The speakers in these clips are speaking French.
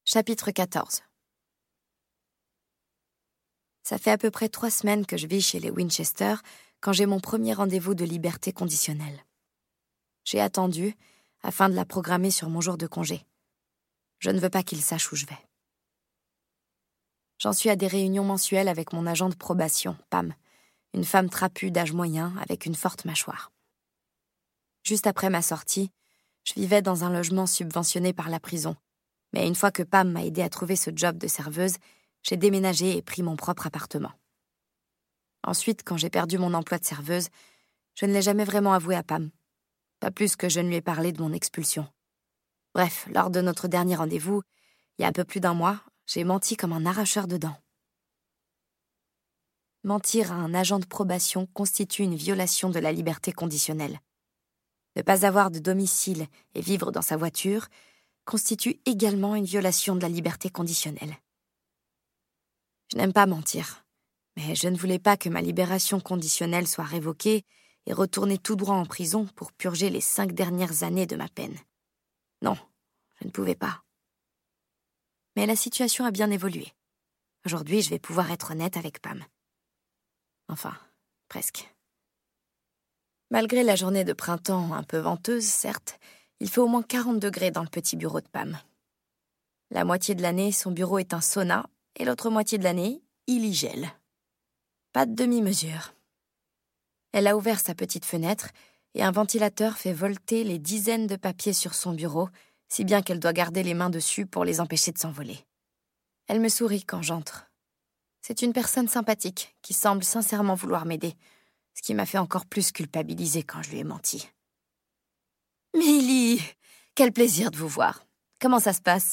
Chapitre 14. Ça fait à peu près 3 semaines que je vis chez les Winchester quand j'ai mon premier rendez-vous de liberté conditionnelle. J'ai attendu afin de la programmer sur mon jour de congé. Je ne veux pas qu'il sache où je vais. J'en suis à des réunions mensuelles avec mon agent de probation, Pam, une femme trapue d'âge moyen avec une forte mâchoire. Juste après ma sortie, je vivais dans un logement subventionné par la prison. Mais une fois que Pam m'a aidé à trouver ce job de serveuse, j'ai déménagé et pris mon propre appartement. Ensuite, quand j'ai perdu mon emploi de serveuse, je ne l'ai jamais vraiment avoué à Pam. Pas plus que je ne lui ai parlé de mon expulsion. Bref, lors de notre dernier rendez-vous, il y a un peu plus d'1 mois, j'ai menti comme un arracheur de dents. Mentir à un agent de probation constitue une violation de la liberté conditionnelle. Ne pas avoir de domicile et vivre dans sa voiture constitue également une violation de la liberté conditionnelle. Je n'aime pas mentir, mais je ne voulais pas que ma libération conditionnelle soit révoquée et retourner tout droit en prison pour purger les 5 dernières années de ma peine. Non, je ne pouvais pas. Mais la situation a bien évolué. Aujourd'hui, je vais pouvoir être honnête avec Pam. Enfin, presque. Malgré la journée de printemps un peu venteuse, certes, il fait au moins 40 degrés dans le petit bureau de Pam. La moitié de l'année, son bureau est un sauna, et l'autre moitié de l'année, il y gèle. Pas de demi-mesure. Elle a ouvert sa petite fenêtre, et un ventilateur fait volter les dizaines de papiers sur son bureau, si bien qu'elle doit garder les mains dessus pour les empêcher de s'envoler. Elle me sourit quand j'entre. C'est une personne sympathique, qui semble sincèrement vouloir m'aider, ce qui m'a fait encore plus culpabiliser quand je lui ai menti. « Millie, quel plaisir de vous voir. Comment ça se passe ?»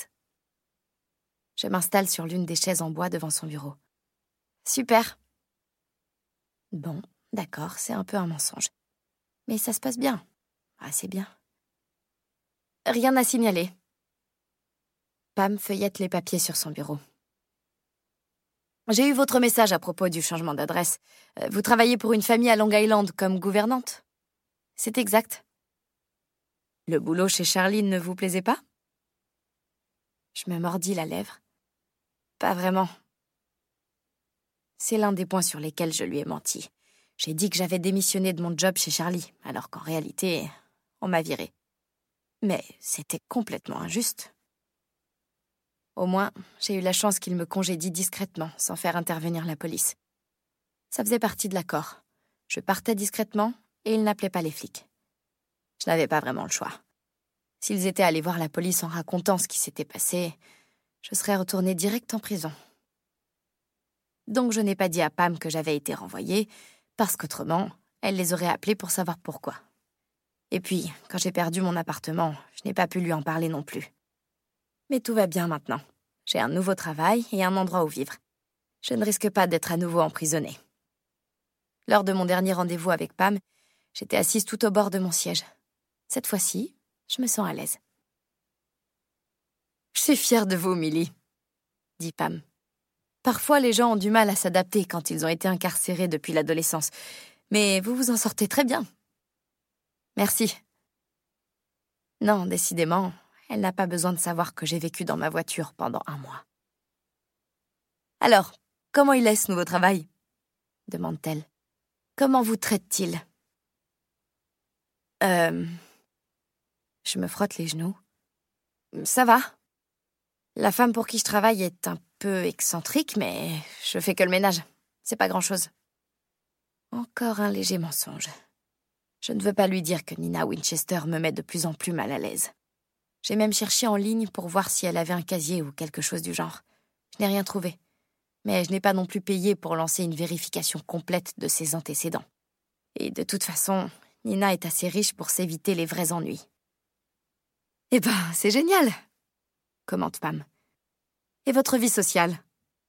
Je m'installe sur l'une des chaises en bois devant son bureau. « Super. » Bon, d'accord, c'est un peu un mensonge. Mais ça se passe bien. Assez bien. Rien à signaler. Pam feuillette les papiers sur son bureau. J'ai eu votre message à propos du changement d'adresse. Vous travaillez pour une famille à Long Island comme gouvernante ? C'est exact. Le boulot chez Charlie ne vous plaisait pas ? Je me mordis la lèvre. Pas vraiment. C'est l'un des points sur lesquels je lui ai menti. J'ai dit que j'avais démissionné de mon job chez Charlie, alors qu'en réalité, on m'a viré. Mais c'était complètement injuste. Au moins, j'ai eu la chance qu'il me congédie discrètement, sans faire intervenir la police. Ça faisait partie de l'accord. Je partais discrètement et il n'appelait pas les flics. Je n'avais pas vraiment le choix. S'ils étaient allés voir la police en racontant ce qui s'était passé, je serais retournée direct en prison. Donc je n'ai pas dit à Pam que j'avais été renvoyée, parce qu'autrement, elle les aurait appelés pour savoir pourquoi. Et puis, quand j'ai perdu mon appartement, je n'ai pas pu lui en parler non plus. Mais tout va bien maintenant. J'ai un nouveau travail et un endroit où vivre. Je ne risque pas d'être à nouveau emprisonnée. Lors de mon dernier rendez-vous avec Pam, j'étais assise tout au bord de mon siège. Cette fois-ci, je me sens à l'aise. « Je suis fière de vous, Millie, » dit Pam. « Parfois, les gens ont du mal à s'adapter quand ils ont été incarcérés depuis l'adolescence. Mais vous vous en sortez très bien. » « Merci. » Non, décidément, elle n'a pas besoin de savoir que j'ai vécu dans ma voiture pendant 1 mois. « Alors, comment il est ce nouveau travail ?» demande-t-elle. « Comment vous traite-t-il ?» Je me frotte les genoux. « Ça va. La femme pour qui je travaille est un peu excentrique, mais je fais que le ménage. C'est pas grand-chose. » Encore un léger mensonge. Je ne veux pas lui dire que Nina Winchester me met de plus en plus mal à l'aise. J'ai même cherché en ligne pour voir si elle avait un casier ou quelque chose du genre. Je n'ai rien trouvé. Mais je n'ai pas non plus payé pour lancer une vérification complète de ses antécédents. Et de toute façon, Nina est assez riche pour s'éviter les vrais ennuis. « Eh ben, c'est génial !» commente Pam. « Et votre vie sociale ?»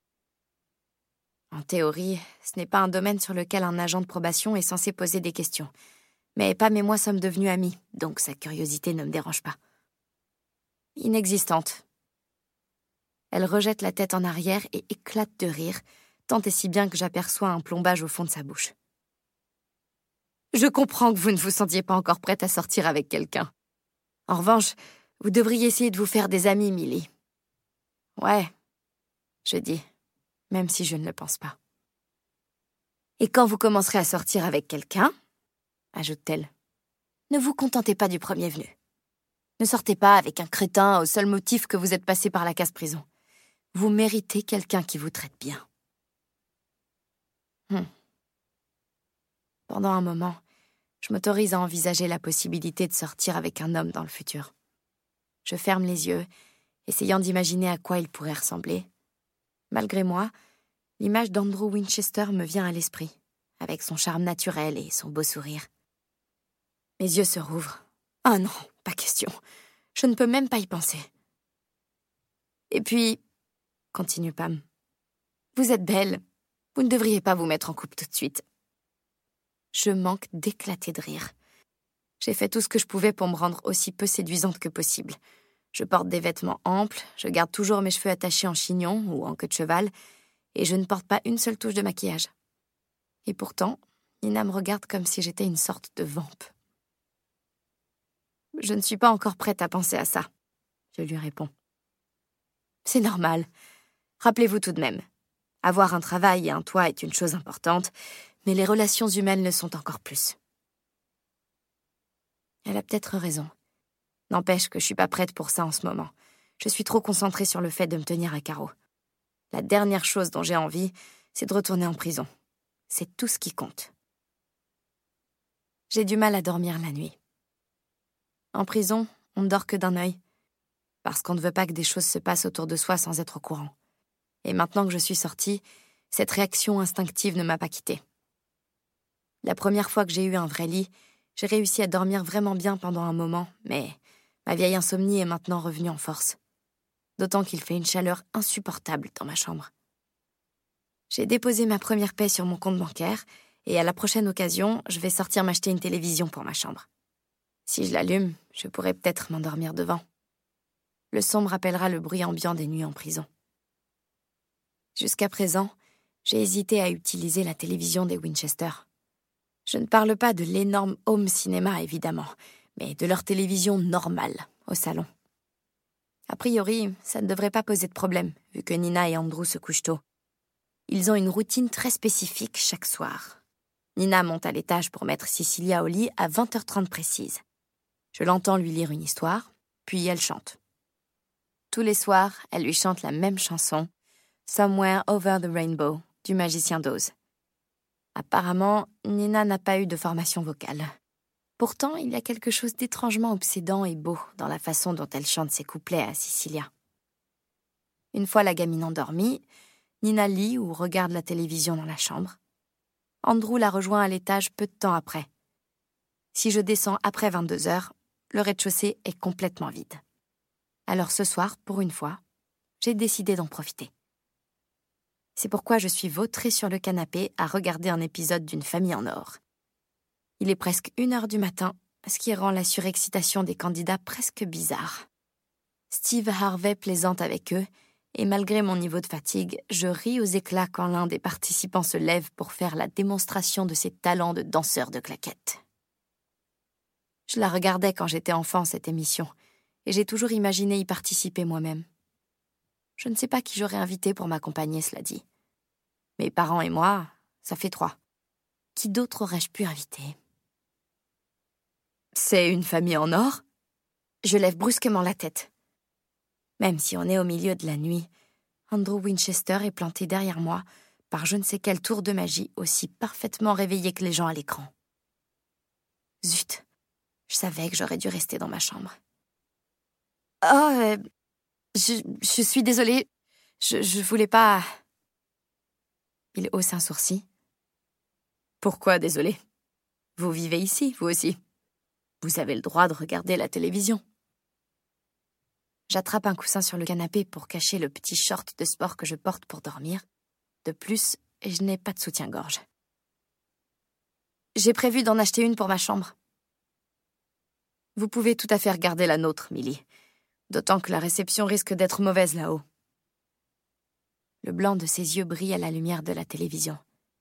En théorie, ce n'est pas un domaine sur lequel un agent de probation est censé poser des questions. Mais Pam et moi sommes devenus amis, donc sa curiosité ne me dérange pas. Inexistante. Elle rejette la tête en arrière et éclate de rire, tant et si bien que j'aperçois un plombage au fond de sa bouche. Je comprends que vous ne vous sentiez pas encore prête à sortir avec quelqu'un. En revanche, vous devriez essayer de vous faire des amis, Millie. Ouais, je dis, même si je ne le pense pas. Et quand vous commencerez à sortir avec quelqu'un, ajoute-t-elle, ne vous contentez pas du premier venu. Ne sortez pas avec un crétin au seul motif que vous êtes passé par la case-prison. Vous méritez quelqu'un qui vous traite bien. Pendant un moment, je m'autorise à envisager la possibilité de sortir avec un homme dans le futur. Je ferme les yeux, essayant d'imaginer à quoi il pourrait ressembler. Malgré moi, l'image d'Andrew Winchester me vient à l'esprit, avec son charme naturel et son beau sourire. Mes yeux se rouvrent. Ah non, pas question. Je ne peux même pas y penser. Et puis, continue Pam, vous êtes belle. Vous ne devriez pas vous mettre en couple tout de suite. Je manque d'éclater de rire. J'ai fait tout ce que je pouvais pour me rendre aussi peu séduisante que possible. Je porte des vêtements amples, je garde toujours mes cheveux attachés en chignon ou en queue de cheval, et je ne porte pas une seule touche de maquillage. Et pourtant, Nina me regarde comme si j'étais une sorte de vampe. Je ne suis pas encore prête à penser à ça, je lui réponds. C'est normal. Rappelez-vous tout de même. Avoir un travail et un toit est une chose importante, mais les relations humaines le sont encore plus. Elle a peut-être raison. N'empêche que je suis pas prête pour ça en ce moment. Je suis trop concentrée sur le fait de me tenir à carreau. La dernière chose dont j'ai envie, c'est de retourner en prison. C'est tout ce qui compte. J'ai du mal à dormir la nuit. En prison, on ne dort que d'un œil, parce qu'on ne veut pas que des choses se passent autour de soi sans être au courant. Et maintenant que je suis sortie, cette réaction instinctive ne m'a pas quittée. La première fois que j'ai eu un vrai lit, j'ai réussi à dormir vraiment bien pendant un moment, mais ma vieille insomnie est maintenant revenue en force. D'autant qu'il fait une chaleur insupportable dans ma chambre. J'ai déposé ma première paie sur mon compte bancaire, et à la prochaine occasion, je vais sortir m'acheter une télévision pour ma chambre. Si je l'allume, je pourrais peut-être m'endormir devant. Le son me rappellera le bruit ambiant des nuits en prison. Jusqu'à présent, j'ai hésité à utiliser la télévision des Winchester. Je ne parle pas de l'énorme home cinéma, évidemment, mais de leur télévision normale, au salon. A priori, ça ne devrait pas poser de problème, vu que Nina et Andrew se couchent tôt. Ils ont une routine très spécifique chaque soir. Nina monte à l'étage pour mettre Cecilia au lit à 20h30 précise. Je l'entends lui lire une histoire, puis elle chante. Tous les soirs, elle lui chante la même chanson, Somewhere Over the Rainbow, du Magicien d'Oz. Apparemment, Nina n'a pas eu de formation vocale. Pourtant, il y a quelque chose d'étrangement obsédant et beau dans la façon dont elle chante ses couplets à Cecilia. Une fois la gamine endormie, Nina lit ou regarde la télévision dans la chambre. Andrew la rejoint à l'étage peu de temps après. Si je descends après 22h, le rez-de-chaussée est complètement vide. Alors ce soir, pour une fois, j'ai décidé d'en profiter. C'est pourquoi je suis vautrée sur le canapé à regarder un épisode d'une Famille en or. Il est presque 1h du matin, ce qui rend la surexcitation des candidats presque bizarre. Steve Harvey plaisante avec eux, et malgré mon niveau de fatigue, je ris aux éclats quand l'un des participants se lève pour faire la démonstration de ses talents de danseur de claquettes. Je la regardais quand j'étais enfant, cette émission, et j'ai toujours imaginé y participer moi-même. Je ne sais pas qui j'aurais invité pour m'accompagner, cela dit. Mes parents et moi, ça fait 3. Qui d'autre aurais-je pu inviter ? C'est une famille en or ? Je lève brusquement la tête. Même si on est au milieu de la nuit, Andrew Winchester est planté derrière moi par je ne sais quel tour de magie aussi parfaitement réveillé que les gens à l'écran. Zut, je savais que j'aurais dû rester dans ma chambre. Oh, je suis désolée, je voulais pas... Il hausse un sourcil. Pourquoi désolé ? Vous vivez ici, vous aussi. Vous avez le droit de regarder la télévision. J'attrape un coussin sur le canapé pour cacher le petit short de sport que je porte pour dormir. De plus, je n'ai pas de soutien-gorge. J'ai prévu d'en acheter une pour ma chambre. Vous pouvez tout à fait regarder la nôtre, Millie. D'autant que la réception risque d'être mauvaise là-haut. Le blanc de ses yeux brille à la lumière de la télévision.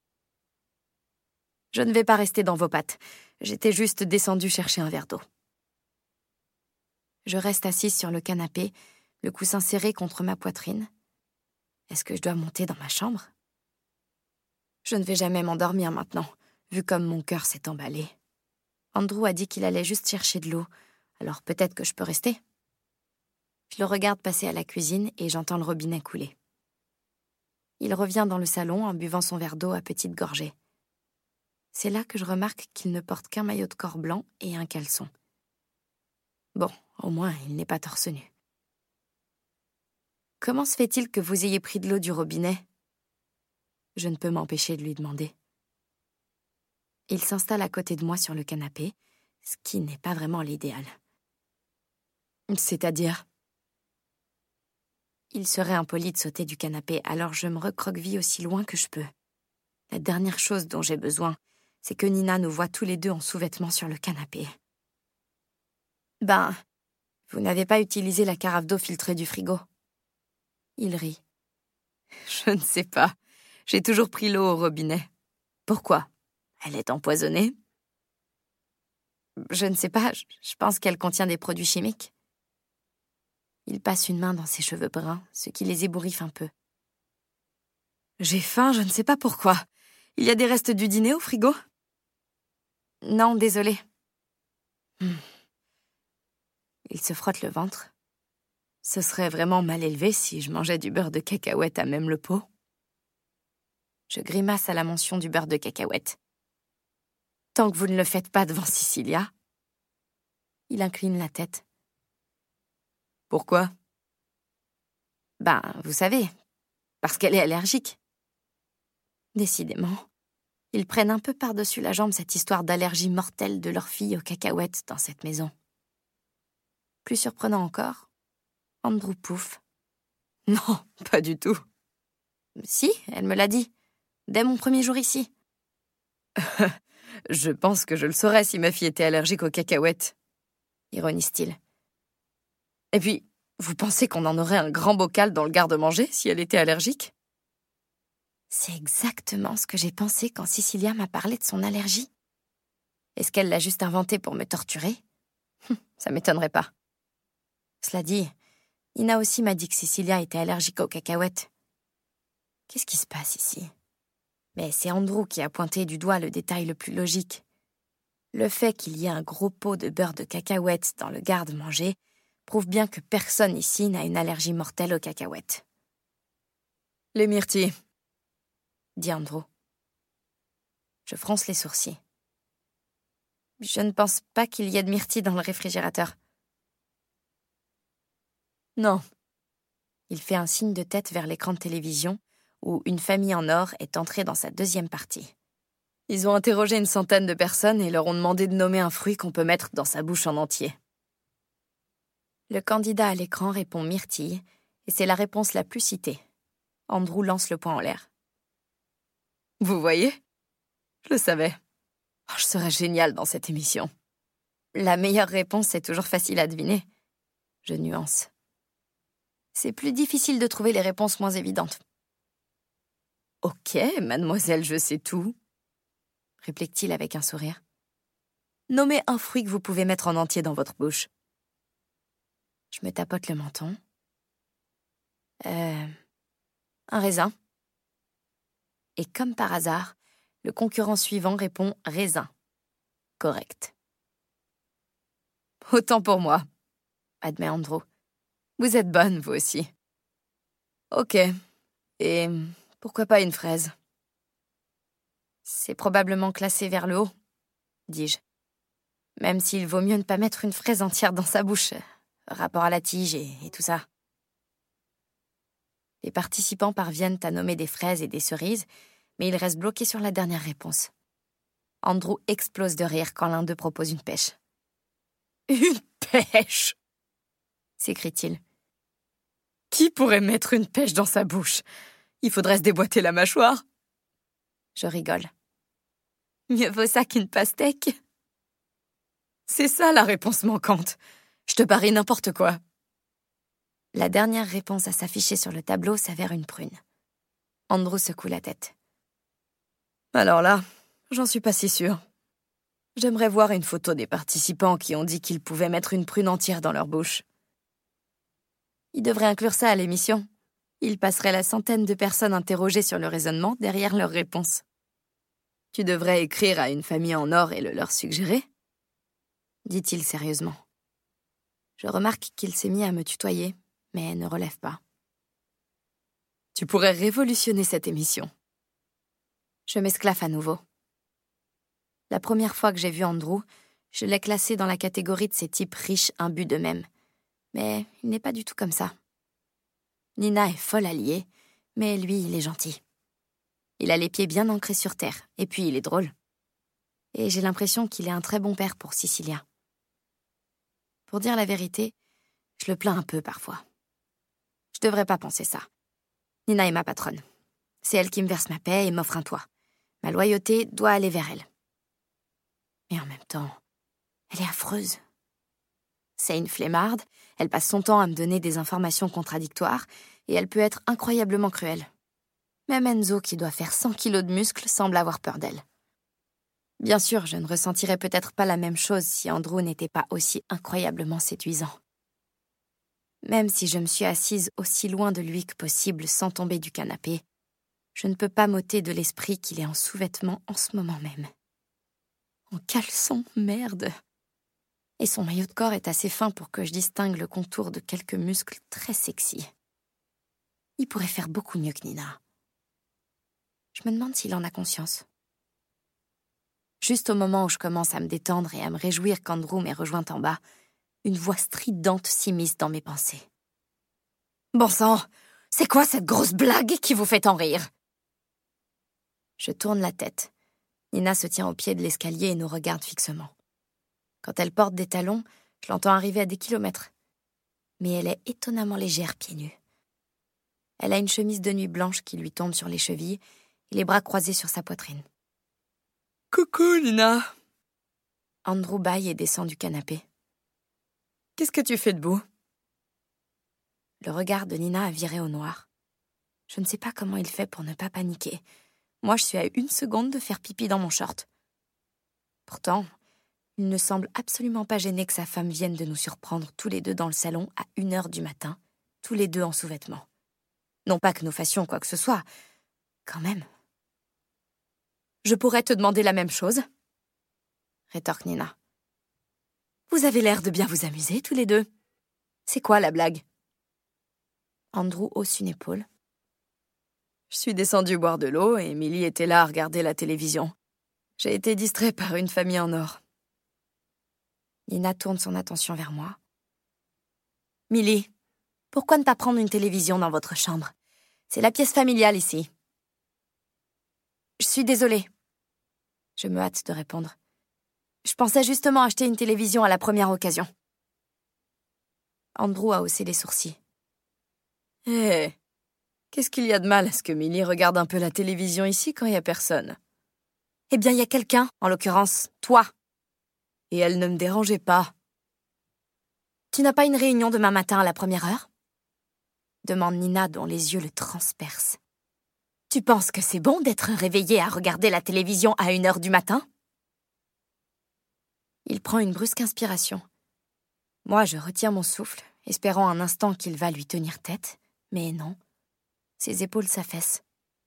Je ne vais pas rester dans vos pattes. J'étais juste descendue chercher un verre d'eau. Je reste assise sur le canapé, le coussin serré contre ma poitrine. Est-ce que je dois monter dans ma chambre? Je ne vais jamais m'endormir maintenant, vu comme mon cœur s'est emballé. Andrew a dit qu'il allait juste chercher de l'eau, alors peut-être que je peux rester. Je le regarde passer à la cuisine et j'entends le robinet couler. Il revient dans le salon en buvant son verre d'eau à petites gorgées. C'est là que je remarque qu'il ne porte qu'un maillot de corps blanc et un caleçon. Bon, au moins, il n'est pas torse nu. « Comment se fait-il que vous ayez pris de l'eau du robinet ?» Je ne peux m'empêcher de lui demander. Il s'installe à côté de moi sur le canapé, ce qui n'est pas vraiment l'idéal. C'est-à-dire? Il serait impoli de sauter du canapé, alors je me recroqueville aussi loin que je peux. La dernière chose dont j'ai besoin, c'est que Nina nous voie tous les deux en sous-vêtements sur le canapé. Ben, vous n'avez pas utilisé la carafe d'eau filtrée du frigo? Il rit. Je ne sais pas. J'ai toujours pris l'eau au robinet. Pourquoi? Elle est empoisonnée? Je ne sais pas. Je pense qu'elle contient des produits chimiques. Il passe une main dans ses cheveux bruns, ce qui les ébouriffe un peu. J'ai faim, je ne sais pas pourquoi. Il y a des restes du dîner au frigo? Non, désolé. Il se frotte le ventre. Ce serait vraiment mal élevé si je mangeais du beurre de cacahuète à même le pot. Je grimace à la mention du beurre de cacahuète. Tant que vous ne le faites pas devant Cecilia. Il incline la tête. Pourquoi? Ben, vous savez, parce qu'elle est allergique. Décidément, ils prennent un peu par-dessus la jambe cette histoire d'allergie mortelle de leur fille aux cacahuètes dans cette maison. Plus surprenant encore, Andrew pouffe. Non, pas du tout. Si, elle me l'a dit, dès mon premier jour ici. Je pense que je le saurais si ma fille était allergique aux cacahuètes, ironise-t-il. Et puis, vous pensez qu'on en aurait un grand bocal dans le garde-manger si elle était allergique? C'est exactement ce que j'ai pensé quand Cecilia m'a parlé de son allergie. Est-ce qu'elle l'a juste inventé pour me torturer? Ça m'étonnerait pas. Cela dit, Ina aussi m'a dit que Cecilia était allergique aux cacahuètes. Qu'est-ce qui se passe ici? Mais c'est Andrew qui a pointé du doigt le détail le plus logique. Le fait qu'il y ait un gros pot de beurre de cacahuètes dans le garde-manger prouve bien que personne ici n'a une allergie mortelle aux cacahuètes. Les myrtilles, dit Andrew. Je fronce les sourcils. Je ne pense pas qu'il y ait de myrtilles dans le réfrigérateur. Non. Il fait un signe de tête vers l'écran de télévision où une famille en or est entrée dans sa deuxième partie. Ils ont interrogé une centaine de personnes et leur ont demandé de nommer un fruit qu'on peut mettre dans sa bouche en entier. Le candidat à l'écran répond myrtille, et c'est la réponse la plus citée. Andrew lance le poing en l'air. Vous voyez? Je le savais. Oh, je serais géniale dans cette émission. La meilleure réponse est toujours facile à deviner. Je nuance. C'est plus difficile de trouver les réponses moins évidentes. Ok, mademoiselle, je sais tout, réplique-t-il avec un sourire. Nommez un fruit que vous pouvez mettre en entier dans votre bouche. Je me tapote le menton. Un raisin. Et comme par hasard, le concurrent suivant répond raisin. Correct. Autant pour moi, admet Andrew. Vous êtes bonne, vous aussi. Ok. Et pourquoi pas une fraise? C'est probablement classé vers le haut, dis-je. Même s'il vaut mieux ne pas mettre une fraise entière dans sa bouche, rapport à la tige et tout ça. Les participants parviennent à nommer des fraises et des cerises, mais ils restent bloqués sur la dernière réponse. Andrew explose de rire quand l'un d'eux propose une pêche. Une pêche! S'écrie-t-il. Qui pourrait mettre une pêche dans sa bouche? Il faudrait se déboîter la mâchoire. Je rigole. Mieux vaut ça qu'une pastèque. C'est ça la réponse manquante. Je te parie n'importe quoi. La dernière réponse à s'afficher sur le tableau s'avère une prune. Andrew secoue la tête. Alors là, j'en suis pas si sûre. J'aimerais voir une photo des participants qui ont dit qu'ils pouvaient mettre une prune entière dans leur bouche. Il devrait inclure ça à l'émission. Il passerait la centaine de personnes interrogées sur le raisonnement derrière leurs réponses. Tu devrais écrire à une famille en or et le leur suggérer, dit-il sérieusement. Je remarque qu'il s'est mis à me tutoyer, mais ne relève pas. Tu pourrais révolutionner cette émission. Je m'esclaffe à nouveau. La première fois que j'ai vu Andrew, je l'ai classé dans la catégorie de ces types riches imbus d'eux-mêmes. Mais il n'est pas du tout comme ça. Nina est folle alliée, mais lui, il est gentil. Il a les pieds bien ancrés sur terre, et puis il est drôle. Et j'ai l'impression qu'il est un très bon père pour Cecilia. Pour dire la vérité, je le plains un peu parfois. Je devrais pas penser ça. Nina est ma patronne. C'est elle qui me verse ma paie et m'offre un toit. Ma loyauté doit aller vers elle. Mais en même temps, elle est affreuse. C'est une flemmarde, elle passe son temps à me donner des informations contradictoires, et elle peut être incroyablement cruelle. Même Enzo, qui doit faire 100 kilos de muscles, semble avoir peur d'elle. Bien sûr, je ne ressentirais peut-être pas la même chose si Andrew n'était pas aussi incroyablement séduisant. Même si je me suis assise aussi loin de lui que possible sans tomber du canapé, je ne peux pas m'ôter de l'esprit qu'il est en sous-vêtements en ce moment même. En caleçon, merde. Et son maillot de corps est assez fin pour que je distingue le contour de quelques muscles très sexy. Il pourrait faire beaucoup mieux que Nina. Je me demande s'il en a conscience. Juste au moment où je commence à me détendre et à me réjouir qu'Andrew m'ait rejointe en bas, une voix stridente s'immisce dans mes pensées. « Bon sang, c'est quoi cette grosse blague qui vous fait en rire ?» Je tourne la tête. Nina se tient au pied de l'escalier et nous regarde fixement. Quand elle porte des talons, je l'entends arriver à des kilomètres. Mais elle est étonnamment légère pieds nus. Elle a une chemise de nuit blanche qui lui tombe sur les chevilles et les bras croisés sur sa poitrine. « Coucou, Nina !» Andrew bâille et descend du canapé. « Qu'est-ce que tu fais debout ?» Le regard de Nina a viré au noir. Je ne sais pas comment il fait pour ne pas paniquer. Moi, je suis à 1 seconde de faire pipi dans mon short. Pourtant, il ne semble absolument pas gêné que sa femme vienne de nous surprendre tous les deux dans le salon à 1h du matin, tous les deux en sous-vêtements. Non pas que nous fassions quoi que ce soit, quand même. « Je pourrais te demander la même chose ?» rétorque Nina. « Vous avez l'air de bien vous amuser tous les deux. C'est quoi la blague ?» Andrew hausse une épaule. « Je suis descendue boire de l'eau et Millie était là à regarder la télévision. J'ai été distrait par une famille en or. » Nina tourne son attention vers moi. « Millie, pourquoi ne pas prendre une télévision dans votre chambre ? C'est la pièce familiale ici. » « Je suis désolée. » Je me hâte de répondre. « Je pensais justement acheter une télévision à la première occasion. » Andrew a haussé les sourcils. « Hé, qu'est-ce qu'il y a de mal à ce que Millie regarde un peu la télévision ici quand il n'y a personne ? » « Eh bien, il y a quelqu'un, en l'occurrence, toi. Et elle ne me dérangeait pas. »« Tu n'as pas une réunion demain matin à la 1h ? » demande Nina dont les yeux le transpercent. « Tu penses que c'est bon d'être réveillée à regarder la télévision à 1h du matin ?» Il prend une brusque inspiration. Moi, je retiens mon souffle, espérant un instant qu'il va lui tenir tête, mais non. Ses épaules s'affaissent.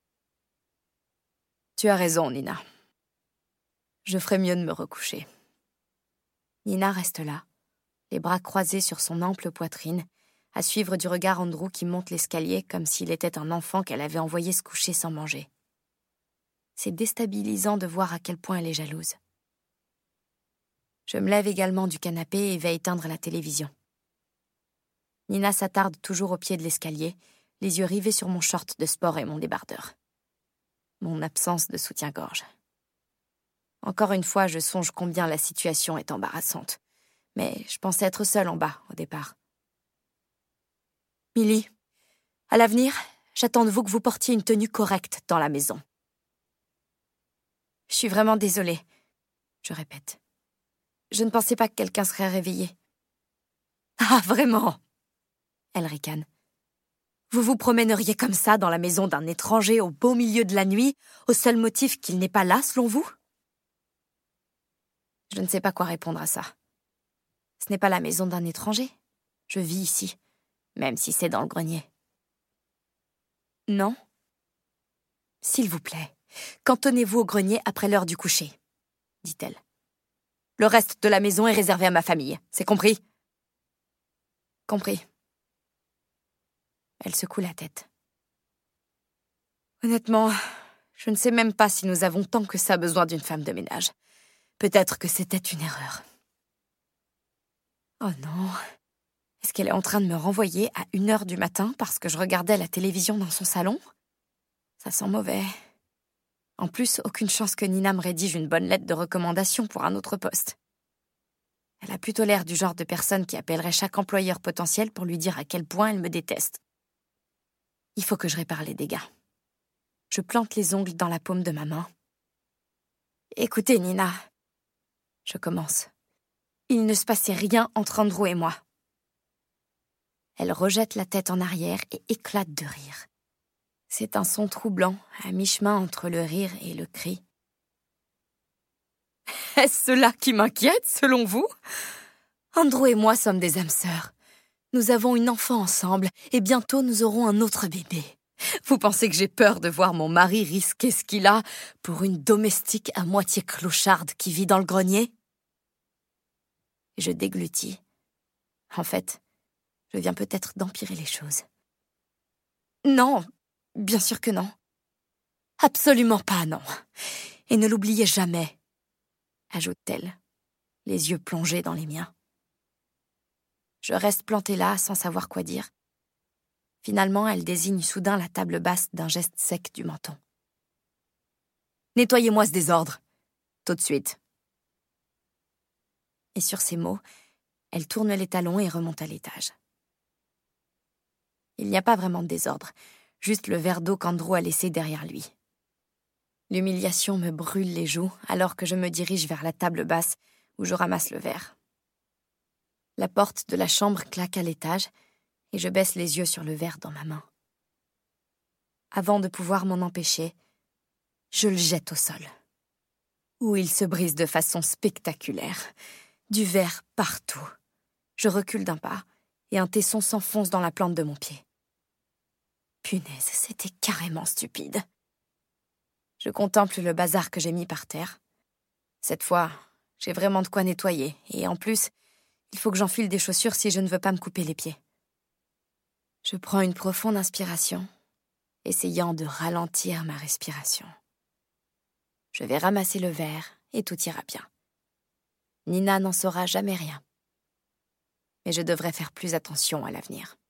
« Tu as raison, Nina. Je ferais mieux de me recoucher. » Nina reste là, les bras croisés sur son ample poitrine, à suivre du regard Andrew qui monte l'escalier comme s'il était un enfant qu'elle avait envoyé se coucher sans manger. C'est déstabilisant de voir à quel point elle est jalouse. Je me lève également du canapé et vais éteindre la télévision. Nina s'attarde toujours au pied de l'escalier, les yeux rivés sur mon short de sport et mon débardeur. Mon absence de soutien-gorge. Encore une fois, je songe combien la situation est embarrassante. Mais je pensais être seule en bas, au départ. « Millie, à l'avenir, j'attends de vous que vous portiez une tenue correcte dans la maison. » « Je suis vraiment désolée, » je répète. « Je ne pensais pas que quelqu'un serait réveillé. »« Ah, vraiment ?» elle ricane. « Vous vous promèneriez comme ça dans la maison d'un étranger au beau milieu de la nuit, au seul motif qu'il n'est pas là, selon vous ?» Je ne sais pas quoi répondre à ça. Ce n'est pas la maison d'un étranger. Je vis ici. même si c'est dans le grenier. Non? S'il vous plaît, cantonnez-vous au grenier après l'heure du coucher, dit-elle. Le reste de la maison est réservé à ma famille, c'est compris? Compris. Elle secoue la tête. Honnêtement, je ne sais même pas si nous avons tant que ça besoin d'une femme de ménage. Peut-être que c'était une erreur. Oh non. Est-ce qu'elle est en train de me renvoyer à 1h du matin parce que je regardais la télévision dans son salon? Ça sent mauvais. En plus, aucune chance que Nina me rédige une bonne lettre de recommandation pour un autre poste. Elle a plutôt l'air du genre de personne qui appellerait chaque employeur potentiel pour lui dire à quel point elle me déteste. Il faut que je répare les dégâts. Je plante les ongles dans la paume de ma main. Écoutez, Nina, je commence. Il ne se passait rien entre Andrew et moi. Elle rejette la tête en arrière et éclate de rire. C'est un son troublant, à mi-chemin entre le rire et le cri. Est-ce cela qui m'inquiète, selon vous? Andrew et moi sommes des âmes sœurs. Nous avons une enfant ensemble, et bientôt nous aurons un autre bébé. Vous pensez que j'ai peur de voir mon mari risquer ce qu'il a pour une domestique à moitié clocharde qui vit dans le grenier? Je déglutis. En fait, je viens peut-être d'empirer les choses. Non, bien sûr que non. Absolument pas, non. Et ne l'oubliez jamais, ajoute-t-elle, les yeux plongés dans les miens. Je reste plantée là, sans savoir quoi dire. Finalement, elle désigne soudain la table basse d'un geste sec du menton. Nettoyez-moi ce désordre, tout de suite. Et sur ces mots, elle tourne les talons et remonte à l'étage. Il n'y a pas vraiment de désordre, juste le verre d'eau qu'Andrew a laissé derrière lui. L'humiliation me brûle les joues alors que je me dirige vers la table basse où je ramasse le verre. La porte de la chambre claque à l'étage et je baisse les yeux sur le verre dans ma main. Avant de pouvoir m'en empêcher, je le jette au sol, où il se brise de façon spectaculaire, du verre partout. Je recule d'un pas et un tesson s'enfonce dans la plante de mon pied. Punaise, c'était carrément stupide. Je contemple le bazar que j'ai mis par terre. Cette fois, j'ai vraiment de quoi nettoyer, et en plus, il faut que j'enfile des chaussures si je ne veux pas me couper les pieds. Je prends une profonde inspiration, essayant de ralentir ma respiration. Je vais ramasser le verre et tout ira bien. Nina n'en saura jamais rien. Mais je devrais faire plus attention à l'avenir.